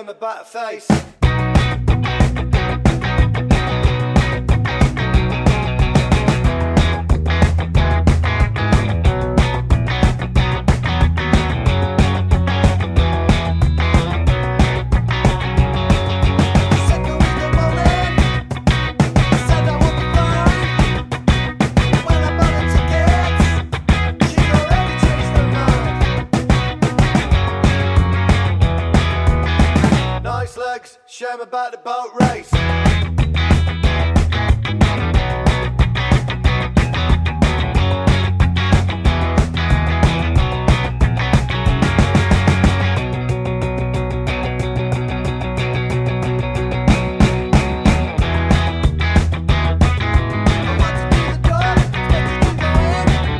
show 'em about a face. Show 'em about the boat race.